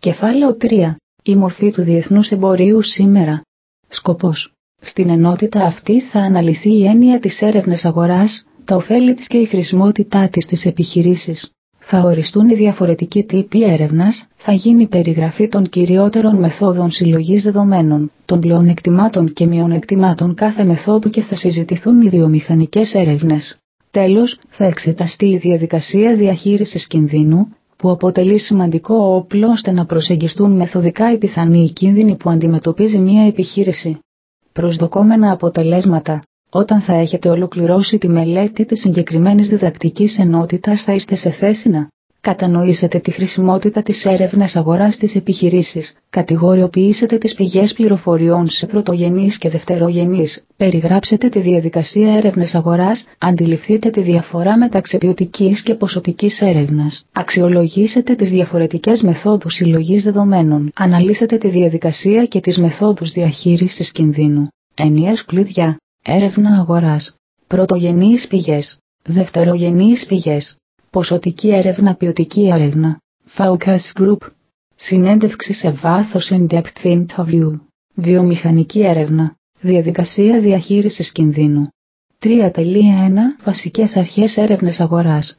Κεφάλαιο 3. Η μορφή του διεθνούς εμπορίου σήμερα. Σκοπός. Στην ενότητα αυτή θα αναλυθεί η έννοια της έρευνας αγοράς, τα ωφέλη της και η χρησιμότητά της στις επιχειρήσεις. Θα οριστούν οι διαφορετικοί τύποι έρευνας, θα γίνει περιγραφή των κυριότερων μεθόδων συλλογής δεδομένων, των πλεονεκτημάτων και μειονεκτημάτων κάθε μεθόδου και θα συζητηθούν οι βιομηχανικές έρευνες. Τέλος, θα εξεταστεί η διαδικασία διαχείρισης κινδύνου, που αποτελεί σημαντικό όπλο ώστε να προσεγγιστούν μεθοδικά οι πιθανοί κίνδυνοι που αντιμετωπίζει μια επιχείρηση. Προσδοκόμενα αποτελέσματα. Όταν θα έχετε ολοκληρώσει τη μελέτη της συγκεκριμένης διδακτικής ενότητας θα είστε σε θέση να κατανοήσετε τη χρησιμότητα της έρευνας αγοράς στις επιχειρήσεις, κατηγοριοποιήσετε τις πηγές πληροφοριών σε πρωτογενείς και δευτερογενείς, περιγράψετε τη διαδικασία έρευνας αγοράς, αντιληφθείτε τη διαφορά μεταξύ ποιοτικής και ποσοτικής έρευνας, αξιολογήσετε τις διαφορετικές μεθόδους συλλογής δεδομένων, αναλύσετε τη διαδικασία και τις μεθόδους διαχείρισης κινδύνου. Ενιαίες κλειδιά. Έρευνα αγοράς. Πρωτογενείς πηγές. Δευτερογενείς πηγές. Ποσοτική έρευνα, ποιοτική έρευνα. Focus Group. Συνέντευξη σε βάθος, in-depth interview. Βιομηχανική έρευνα. Διαδικασία διαχείρισης κινδύνου. 3.1 Βασικές αρχές έρευνας αγοράς.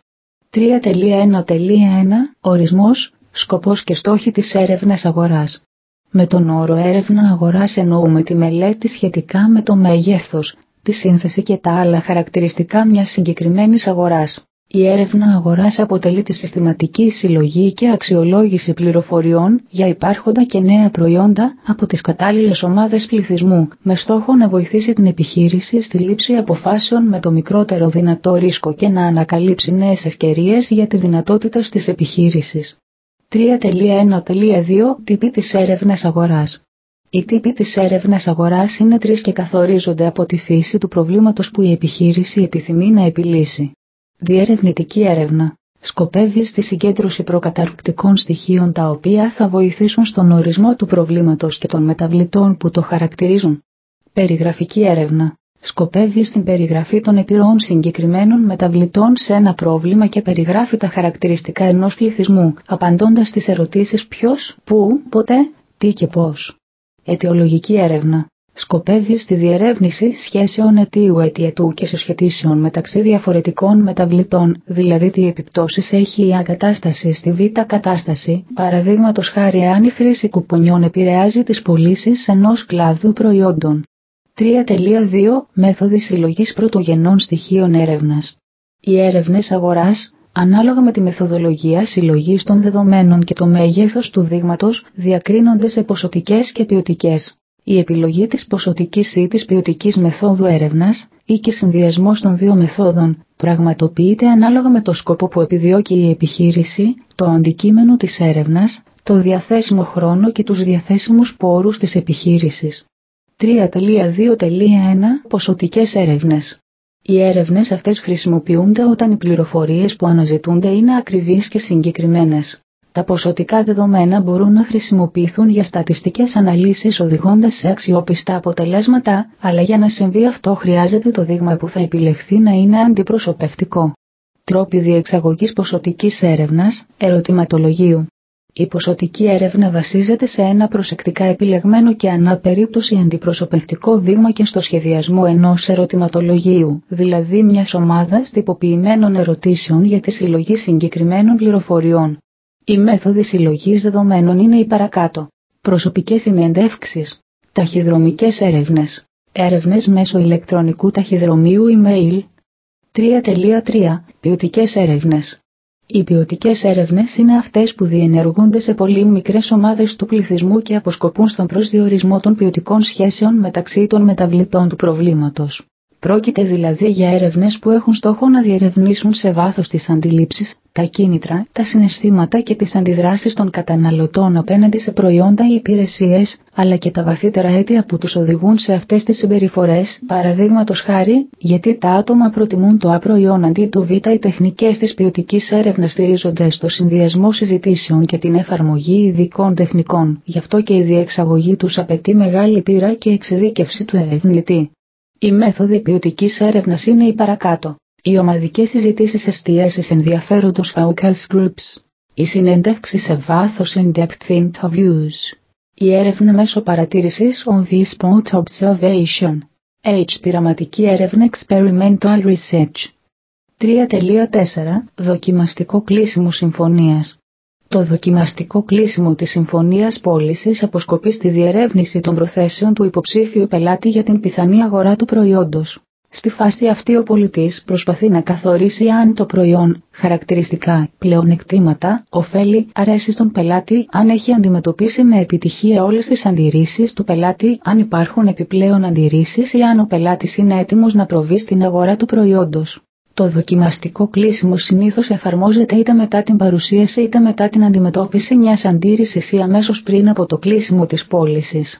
3.1.1 Ορισμός, σκοπός και στόχοι της έρευνας αγοράς. Με τον όρο έρευνα αγοράς εννοούμε τη μελέτη σχετικά με το μέγεθος, τη σύνθεση και τα άλλα χαρακτηριστικά μιας συγκεκριμένης αγοράς. Η έρευνα αγοράς αποτελεί τη συστηματική συλλογή και αξιολόγηση πληροφοριών για υπάρχοντα και νέα προϊόντα από τις κατάλληλες ομάδες πληθυσμού, με στόχο να βοηθήσει την επιχείρηση στη λήψη αποφάσεων με το μικρότερο δυνατό ρίσκο και να ανακαλύψει νέες ευκαιρίες για τις δυνατότητες της επιχείρησης. 3.1.2 Τύποι της έρευνας αγοράς. Οι τύποι της έρευνας αγοράς είναι 3 και καθορίζονται από τη φύση του προβλήματος που η επιχείρηση επιθυμεί να επιλύσει. Διερευνητική έρευνα. Σκοπεύει στη συγκέντρωση προκαταρκτικών στοιχείων τα οποία θα βοηθήσουν στον ορισμό του προβλήματος και των μεταβλητών που το χαρακτηρίζουν. Περιγραφική έρευνα. Σκοπεύει στην περιγραφή των επιρροών συγκεκριμένων μεταβλητών σε ένα πρόβλημα και περιγράφει τα χαρακτηριστικά ενός πληθυσμού, απαντώντας στις ερωτήσεις ποιος, πού, πότε, τι και πώς. Αιτιολογική έρευνα. Σκοπεύει στη διερεύνηση σχέσεων αιτίου-αιτιετού και συσχετήσεων μεταξύ διαφορετικών μεταβλητών, δηλαδή τι επιπτώσεις έχει η εγκατάσταση στη β' κατάσταση, παραδείγματος χάρη αν η χρήση κουπονιών επηρεάζει τις πωλήσεις ενός κλάδου προϊόντων. 3.2 Μέθοδοι συλλογής πρωτογενών στοιχείων έρευνας. Οι έρευνες αγοράς, ανάλογα με τη μεθοδολογία συλλογής των δεδομένων και το μέγεθος του δείγματος, διακρίνονται σε ποσοτικές και ποιοτικές. Η επιλογή της ποσοτικής ή της ποιοτικής μεθόδου έρευνας ή και συνδυασμός των δύο μεθόδων πραγματοποιείται ανάλογα με το σκοπό που επιδιώκει η επιχείρηση, το αντικείμενο της έρευνας, το διαθέσιμο χρόνο και τους διαθέσιμους πόρους της επιχείρησης. 3.2.1 Ποσοτικές έρευνες. Οι έρευνες αυτές χρησιμοποιούνται όταν οι πληροφορίες που αναζητούνται είναι ακριβείς και συγκεκριμένες. Τα ποσοτικά δεδομένα μπορούν να χρησιμοποιηθούν για στατιστικές αναλύσεις οδηγώντας σε αξιόπιστα αποτελέσματα, αλλά για να συμβεί αυτό χρειάζεται το δείγμα που θα επιλεχθεί να είναι αντιπροσωπευτικό. Τρόποι διεξαγωγής ποσοτικής έρευνας, ερωτηματολογίου. Η ποσοτική έρευνα βασίζεται σε ένα προσεκτικά επιλεγμένο και ανά περίπτωση αντιπροσωπευτικό δείγμα και στο σχεδιασμό ενός ερωτηματολογίου, δηλαδή μιας ομάδας τυποποιημένων ερωτήσεων για τη συλλογή συγκεκριμένων πληροφοριών. Οι μέθοδοι συλλογής δεδομένων είναι οι παρακάτω. Προσωπικές συνεντεύξεις. Ταχυδρομικές έρευνες. Έρευνες μέσω ηλεκτρονικού ταχυδρομείου email. 3.3 Ποιοτικές έρευνες. Οι ποιοτικές έρευνες είναι αυτές που διενεργούνται σε πολύ μικρές ομάδες του πληθυσμού και αποσκοπούν στον προσδιορισμό των ποιοτικών σχέσεων μεταξύ των μεταβλητών του προβλήματος. Πρόκειται δηλαδή για έρευνες που έχουν στόχο να διερευνήσουν σε βάθος τις αντιλήψεις, τα κίνητρα, τα συναισθήματα και τις αντιδράσεις των καταναλωτών απέναντι σε προϊόντα ή υπηρεσίες, αλλά και τα βαθύτερα αίτια που τους οδηγούν σε αυτές τις συμπεριφορές, παραδείγματος χάρη, γιατί τα άτομα προτιμούν το Α προϊόν αντί του Β. Οι τεχνικές της ποιοτικής έρευνας στηρίζονται στο συνδυασμό συζητήσεων και την εφαρμογή ειδικών τεχνικών, γι' αυτό και η διεξαγωγή τους απαιτεί μεγάλη πείρα και εξειδίκευση του ερευνητή. Οι μέθοδοι ποιοτικής έρευνας είναι οι παρακάτω. Οι ομαδικές συζητήσεις εστίασης ενδιαφέροντος focus groups. Η συνέντευξη σε βάθος in-depth interviews. Η έρευνα μέσω παρατήρησης on-the-spot observation. Πειραματική έρευνα experimental research. 3.4. Δοκιμαστικό κλείσιμο συμφωνίας. Το δοκιμαστικό κλείσιμο της συμφωνίας πώλησης αποσκοπεί στη διερεύνηση των προθέσεων του υποψήφιου πελάτη για την πιθανή αγορά του προϊόντος. Στη φάση αυτή ο πολιτής προσπαθεί να καθορίσει αν το προϊόν, χαρακτηριστικά, πλεονεκτήματα, ωφέλη, αρέσει στον πελάτη, αν έχει αντιμετωπίσει με επιτυχία όλες τις αντιρρήσεις του πελάτη, αν υπάρχουν επιπλέον αντιρρήσεις ή αν ο πελάτης είναι έτοιμος να προβεί στην αγορά του προϊόντος. Το δοκιμαστικό κλείσιμο συνήθως εφαρμόζεται είτε μετά την παρουσίαση είτε μετά την αντιμετώπιση μιας αντίρρησης ή αμέσως πριν από το κλείσιμο της πώλησης.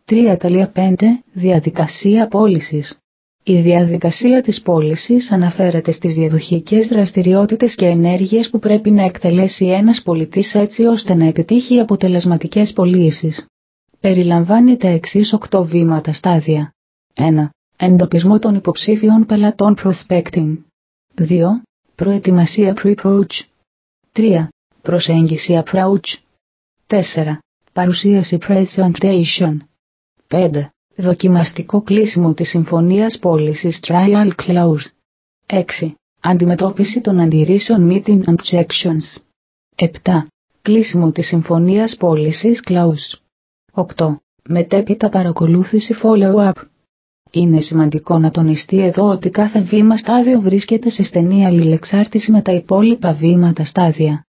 3.5. Διαδικασία πώλησης. Η διαδικασία της πώλησης αναφέρεται στις διαδοχικές δραστηριότητες και ενέργειες που πρέπει να εκτελέσει ένας πολιτής έτσι ώστε να επιτύχει αποτελεσματικές πωλήσεις. Περιλαμβάνει τα εξής 8 βήματα στάδια. 1. Εντοπισμό των υποψήφιων πελατών prospecting. 2. Προετοιμασία pre-approach. 3. Προσέγγιση approach. 4. Παρουσίαση presentation. 5. Δοκιμαστικό κλείσιμο της συμφωνίας πώλησης trial close. 6. Αντιμετώπιση των αντιρρήσεων meeting objections. 7. Κλείσιμο της συμφωνίας πώλησης close. 8. Μετέπειτα παρακολούθηση follow-up. Είναι σημαντικό να τονιστεί εδώ ότι κάθε βήμα στάδιο βρίσκεται σε στενή αλληλεξάρτηση με τα υπόλοιπα βήματα στάδια.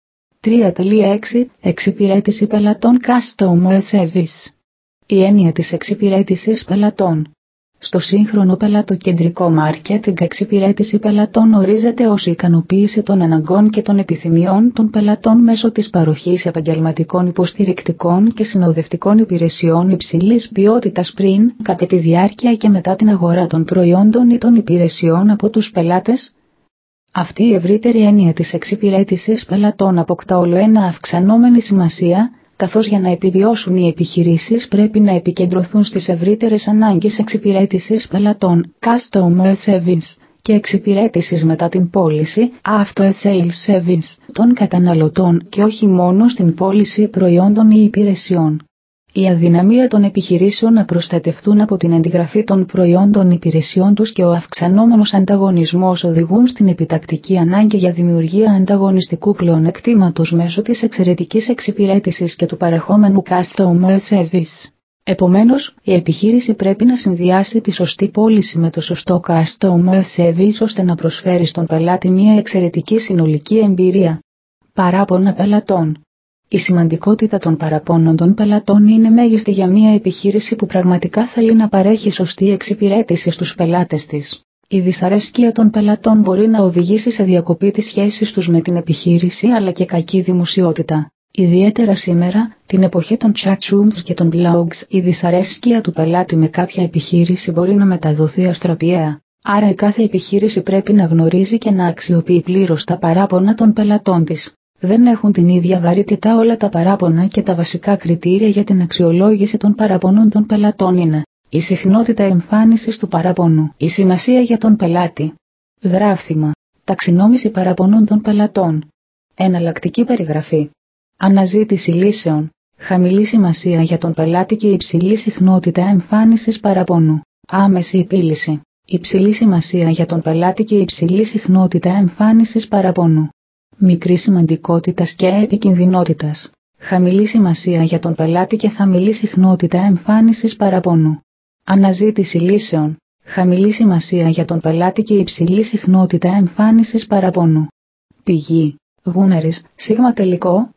3.6. Εξυπηρέτηση πελατών customer service. Η έννοια της εξυπηρέτησης πελατών. Στο σύγχρονο πελατοκεντρικό μάρκετινγκ, εξυπηρέτηση πελατών ορίζεται ως η ικανοποίηση των αναγκών και των επιθυμιών των πελατών μέσω της παροχής επαγγελματικών υποστηρικτικών και συνοδευτικών υπηρεσιών υψηλής ποιότητας πριν, κατά τη διάρκεια και μετά την αγορά των προϊόντων ή των υπηρεσιών από τους πελάτες. Αυτή η ευρύτερη έννοια της εξυπηρέτησης πελατών αποκτά ολοένα αυξανόμενη σημασία, καθώς για να επιβιώσουν οι επιχειρήσεις πρέπει να επικεντρωθούν στις ευρύτερες ανάγκες εξυπηρέτησης πελατών, customer service, και εξυπηρέτησης μετά την πώληση, after sales service, των καταναλωτών και όχι μόνο στην πώληση προϊόντων ή υπηρεσιών. Η αδυναμία των επιχειρήσεων να προστατευτούν από την αντιγραφή των προϊόντων υπηρεσιών τους και ο αυξανόμενος ανταγωνισμός οδηγούν στην επιτακτική ανάγκη για δημιουργία ανταγωνιστικού πλεονεκτήματος μέσω της εξαιρετικής εξυπηρέτησης και του παρεχόμενου customer service. Επομένως, η επιχείρηση πρέπει να συνδυάσει τη σωστή πώληση με το σωστό customer service ώστε να προσφέρει στον πελάτη μια εξαιρετική συνολική εμπειρία. Παράπονα πελατών. Η σημαντικότητα των παραπώνων των πελατών είναι μέγιστη για μια επιχείρηση που πραγματικά θέλει να παρέχει σωστή εξυπηρέτηση στους πελάτες της. Η δυσαρέσκεια των πελατών μπορεί να οδηγήσει σε διακοπή της σχέσης τους με την επιχείρηση αλλά και κακή δημοσιότητα. Ιδιαίτερα σήμερα, την εποχή των chat rooms και των blogs, η δυσαρέσκεια του πελάτη με κάποια επιχείρηση μπορεί να μεταδοθεί αστραπιαία. Άρα η κάθε επιχείρηση πρέπει να γνωρίζει και να αξιοποιεί πλήρως τα παράπονα των πελατών της. Δεν έχουν την ίδια βαρύτητα όλα τα παράπονα και τα βασικά κριτήρια για την αξιολόγηση των παραπονών των πελατών είναι η συχνότητα εμφάνισης του παραπονού, η σημασία για τον πελάτη, γράφημα, ταξινόμηση παραπονών των πελατών, εναλλακτική περιγραφή, αναζήτηση λύσεων, χαμηλή σημασία για τον πελάτη και υψηλή συχνότητα εμφάνισης παραπονού, άμεση επίλυση, υψηλή σημασία για τον πελάτη και υψηλή συχνότητα εμφάνισης παραπονού. Μικρή σημαντικότητας και επικινδυνότητας, χαμηλή σημασία για τον πελάτη και χαμηλή συχνότητα εμφάνισης παραπονού. Αναζήτηση λύσεων, χαμηλή σημασία για τον πελάτη και υψηλή συχνότητα εμφάνισης παραπονού. Πηγή, Γούνερης, σίγμα τελικό,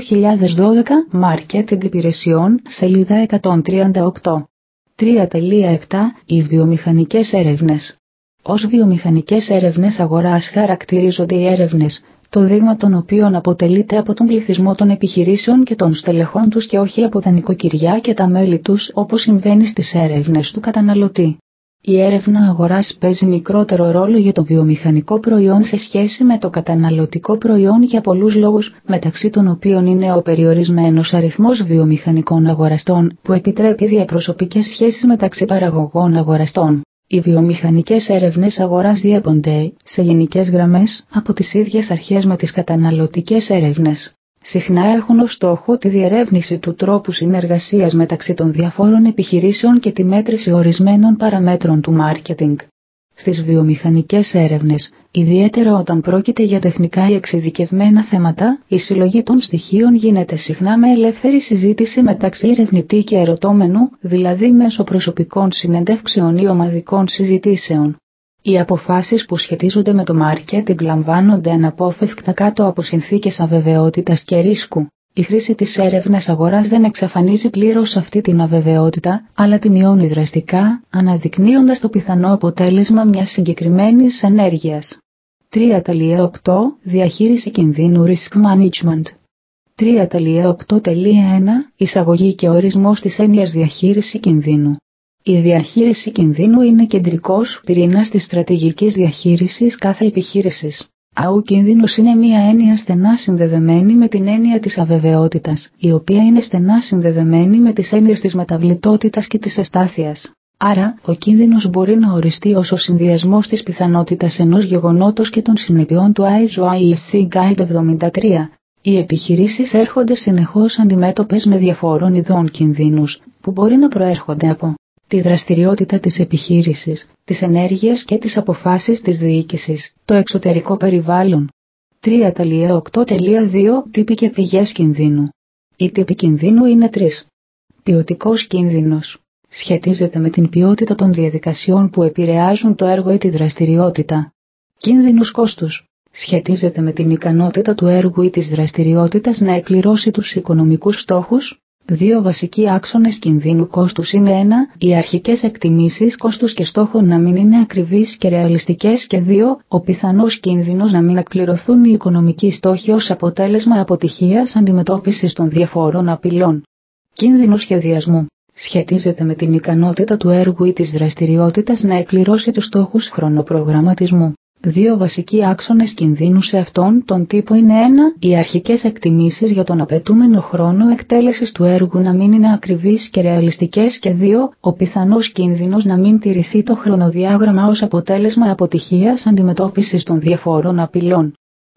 2012, Μάρκετινγκ υπηρεσιών, σελίδα 138. 3.7. Οι βιομηχανικές έρευνες. Ως βιομηχανικές έρευνες αγοράς χαρακτηρίζονται οι έρευνες, το δείγμα των οποίων αποτελείται από τον πληθυσμό των επιχειρήσεων και των στελεχών τους και όχι από τα νοικοκυριά και τα μέλη τους όπως συμβαίνει στις έρευνες του καταναλωτή. Η έρευνα αγοράς παίζει μικρότερο ρόλο για το βιομηχανικό προϊόν σε σχέση με το καταναλωτικό προϊόν για πολλούς λόγους, μεταξύ των οποίων είναι ο περιορισμένος αριθμός βιομηχανικών αγοραστών που επιτρέπει διαπροσωπικές σχέσεις μεταξύ παραγωγών αγοραστών. Οι βιομηχανικές έρευνες αγοράς διέπονται, σε γενικές γραμμές, από τις ίδιες αρχές με τις καταναλωτικές έρευνες. συχνά έχουν ως στόχο τη διερεύνηση του τρόπου συνεργασίας μεταξύ των διαφόρων επιχειρήσεων και τη μέτρηση ορισμένων παραμέτρων του μάρκετινγκ. Στις βιομηχανικές έρευνες, ιδιαίτερα όταν πρόκειται για τεχνικά ή εξειδικευμένα θέματα, η συλλογή των στοιχείων γίνεται συχνά με ελεύθερη συζήτηση μεταξύ ερευνητή και ερωτώμενου, δηλαδή μέσω προσωπικών συνεντεύξεων ή ομαδικών συζητήσεων. Οι αποφάσεις που σχετίζονται με το μάρκετινγκ λαμβάνονται αναπόφευκτα κάτω από συνθήκες αβεβαιότητας και ρίσκου. Η χρήση της έρευνας αγοράς δεν εξαφανίζει πλήρως αυτή την αβεβαιότητα, αλλά τη μειώνει δραστικά, αναδεικνύοντας το πιθανό αποτέλεσμα μιας συγκεκριμένης ενέργειας. 3.8 Διαχείριση κινδύνου Risk Management. 3.8.1 Εισαγωγή και ορισμός της έννοιας διαχείριση κινδύνου. Η διαχείριση κινδύνου είναι κεντρικός πυρήνας της στρατηγικής διαχείρισης κάθε επιχείρησης. Ο κίνδυνος είναι μια έννοια στενά συνδεδεμένη με την έννοια της αβεβαιότητας, η οποία είναι στενά συνδεδεμένη με τις έννοιες της μεταβλητότητας και της αστάθειας. Άρα, ο κίνδυνος μπορεί να οριστεί ως ο συνδυασμός της πιθανότητας ενός γεγονότος και των συνεπειών του ISO IEC Guide 73. Οι επιχειρήσεις έρχονται συνεχώς αντιμέτωπες με διαφόρων ειδών κινδύνους, που μπορεί να προέρχονται από τη δραστηριότητα της επιχείρησης, τις ενέργειες και τις αποφάσεις της διοίκησης, το εξωτερικό περιβάλλον. 3.8.2 Τύποι και πηγές κινδύνου. Οι τύποι κινδύνου είναι 3. Ποιοτικός κίνδυνος. Σχετίζεται με την ποιότητα των διαδικασιών που επηρεάζουν το έργο ή τη δραστηριότητα. Κίνδυνος κόστους. Σχετίζεται με την ικανότητα του έργου ή της δραστηριότητας να εκπληρώσει τους οικονομικούς στόχους. Δύο βασικοί άξονες κινδύνου κόστους είναι 1. Οι αρχικές εκτιμήσεις κόστους και στόχο να μην είναι ακριβείς και ρεαλιστικές και 2. Ο πιθανός κίνδυνος να μην εκπληρωθούν οι οικονομικοί στόχοι ως αποτέλεσμα αποτυχίας αντιμετώπισης των διαφόρων απειλών. Κίνδυνο σχεδιασμού. Σχετίζεται με την ικανότητα του έργου ή της δραστηριότητας να εκπληρώσει τους στόχους χρονοπρογραμματισμού. Δύο βασικοί άξονες κινδύνου σε αυτόν τον τύπο είναι 1. Οι αρχικές εκτιμήσεις για τον απαιτούμενο χρόνο εκτέλεσης του έργου να μην είναι ακριβείς και ρεαλιστικές και 2. Ο πιθανός κίνδυνος να μην τηρηθεί το χρονοδιάγραμμα ως αποτέλεσμα αποτυχίας αντιμετώπισης των διαφόρων απειλών.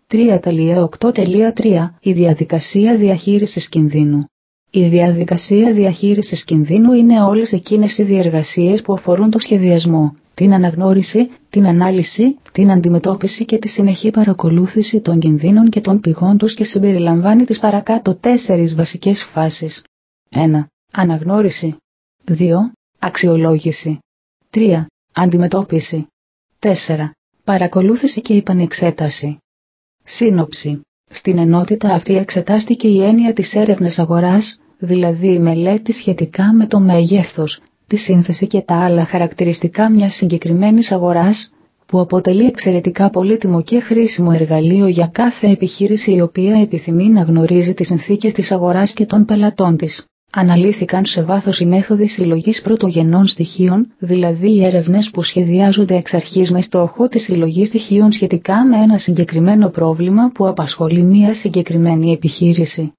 3.8.3 Η διαδικασία διαχείρισης κινδύνου. Η διαδικασία διαχείρισης κινδύνου είναι όλες εκείνες οι διεργασίες που αφορούν το σχεδιασμό, την αναγνώριση, την ανάλυση, την αντιμετώπιση και τη συνεχή παρακολούθηση των κινδύνων και των πηγών τους και συμπεριλαμβάνει τις παρακάτω 4 βασικές φάσεις. 1. Αναγνώριση. 2. Αξιολόγηση. 3. Αντιμετώπιση. 4. Παρακολούθηση και επανεξέταση. Σύνοψη. Στην ενότητα αυτή εξετάστηκε η έννοια της έρευνας αγοράς, δηλαδή η μελέτη σχετικά με το μέγεθος, τη σύνθεση και τα άλλα χαρακτηριστικά μιας συγκεκριμένης αγοράς, που αποτελεί εξαιρετικά πολύτιμο και χρήσιμο εργαλείο για κάθε επιχείρηση η οποία επιθυμεί να γνωρίζει τις συνθήκες της αγοράς και των πελατών της. Αναλύθηκαν σε βάθος οι μέθοδοι συλλογής πρωτογενών στοιχείων, δηλαδή οι έρευνες που σχεδιάζονται εξ αρχής με στόχο τη συλλογή στοιχείων σχετικά με ένα συγκεκριμένο πρόβλημα που απασχολεί μια συγκεκριμένη επιχείρηση.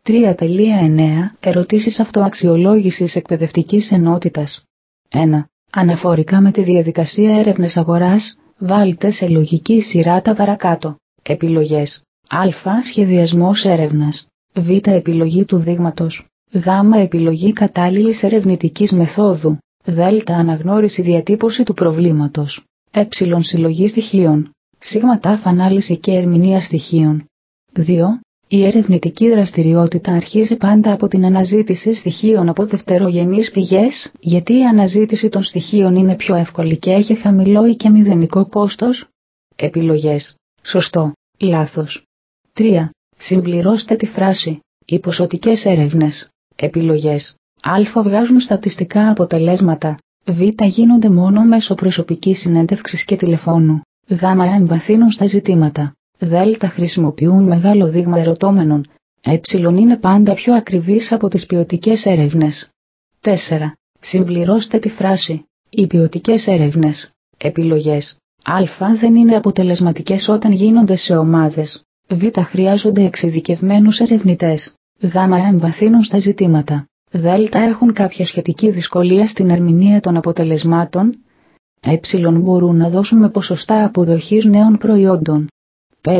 3.9 Ερωτήσεις αυτοαξιολόγησης εκπαιδευτικής ενότητας. 1. Αναφορικά με τη διαδικασία έρευνας αγοράς, βάλτε σε λογική σειρά τα παρακάτω. Επιλογές. Α. Σχεδιασμός έρευνας. Β. Επιλογή του δείγματος. Γ. Επιλογή κατάλληλης ερευνητικής μεθόδου. Δ. Αναγνώριση διατύπωση του προβλήματος. Ε. Συλλογή στοιχείων. Σ. Ανάλυση και ερμηνεία στοιχείων. 2. Η ερευνητική δραστηριότητα αρχίζει πάντα από την αναζήτηση στοιχείων από δευτερογενείς πηγές, γιατί η αναζήτηση των στοιχείων είναι πιο εύκολη και έχει χαμηλό ή και μηδενικό κόστος. Επιλογές. Σωστό. Λάθος. 3. Συμπληρώστε τη φράση. Οι ποσοτικές έρευνες. Επιλογές. Α. Βγάζουν στατιστικά αποτελέσματα. Β. Γίνονται μόνο μέσω προσωπικής συνέντευξης και τηλεφώνου. Γ. Εμβαθύνουν στα ζητήματα. Δ. Χρησιμοποιούν μεγάλο δείγμα ερωτώμενων. Ε. Είναι πάντα πιο ακριβής από τις ποιοτικές έρευνες. 4. Συμπληρώστε τη φράση. Οι ποιοτικές έρευνες. Επιλογές. Α. Δεν είναι αποτελεσματικές όταν γίνονται σε ομάδες. Β. Χρειάζονται εξειδικευμένους ερευνητές. Γ. Εμβαθύνουν στα ζητήματα. Δ. Έχουν κάποια σχετική δυσκολία στην ερμηνεία των αποτελεσμάτων. Ε. Μπορούν να δώσουν με ποσοστά αποδοχής νέων προϊόντων. 5.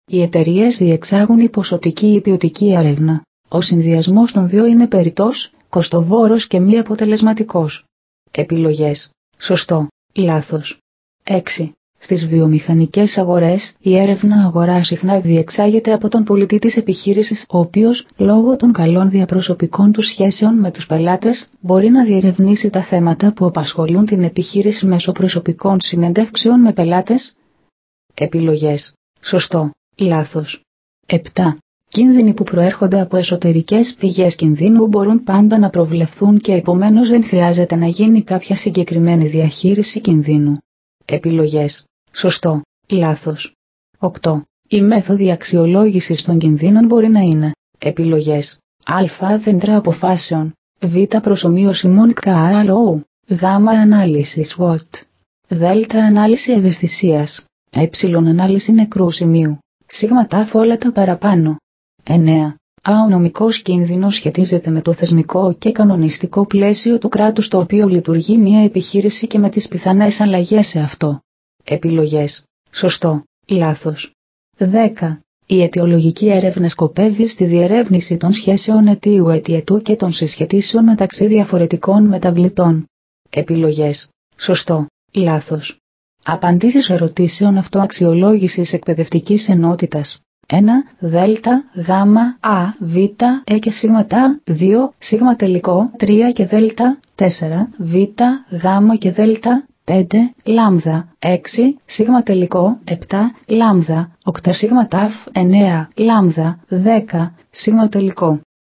Οι εταιρείες διεξάγουν η ποσοτική ή η ποιοτική έρευνα. Ο συνδυασμός των δύο είναι περιττός, κοστοβόρος και μη αποτελεσματικός. Επιλογές. Σωστό, λάθος. 6. Στις βιομηχανικές αγορές, η έρευνα αγοράς συχνά διεξάγεται από τον πολιτή της επιχείρησης, ο οποίος, λόγω των καλών διαπροσωπικών του σχέσεων με τους πελάτες, μπορεί να διερευνήσει τα θέματα που απασχολούν την επιχείρηση μέσω προσωπικών συνεντεύξεων με πελάτες. Επιλογές. Σωστό, λάθος. 7. Κίνδυνοι που προέρχονται από εσωτερικές πηγές κινδύνου μπορούν πάντα να προβλεφθούν και επομένως δεν χρειάζεται να γίνει κάποια συγκεκριμένη διαχείριση κινδύνου. Επιλογές. Σωστό, λάθος. 8. Οι μέθοδοι αξιολόγησης των κινδύνων μπορεί να είναι: επιλογές. Α. Δέντρα αποφάσεων. Β. Προσομοίωση Monte Carlo. Γ. Ανάλυση SWOT. Δ. Ανάλυση ευαισθησίας. Ε. Ανάλυση νεκρού σημείου. Σ. Όλα τα παραπάνω. 9. Ο νομικός κίνδυνος σχετίζεται με το θεσμικό και κανονιστικό πλαίσιο του κράτους στο οποίο λειτουργεί μια επιχείρηση και με τις πιθανές αλλαγές σε αυτό. Επιλογές. Σωστό, λάθος. 10. Η αιτιολογική έρευνα σκοπεύει στη διερεύνηση των σχέσεων αιτίου-αιτιετού και των συσχετήσεων μεταξύ διαφορετικών μεταβλητών. Επιλογές. Σωστό, λάθος. Απαντήσεις ερωτήσεων αυτοαξιολόγησης εκπαιδευτικής ενότητας. 1. Δέλτα, Γ, Α, Β, Ε και Σ, 2. Σ τελικό, 3 και Δέλτα, 4. Β, Γ και Δέλτα, 5. Λάμδα, 6. Σ τελικό, 7. Λάμδα, 8. Σ ταφ, 9. Λάμδα, 10. Σ τελικό.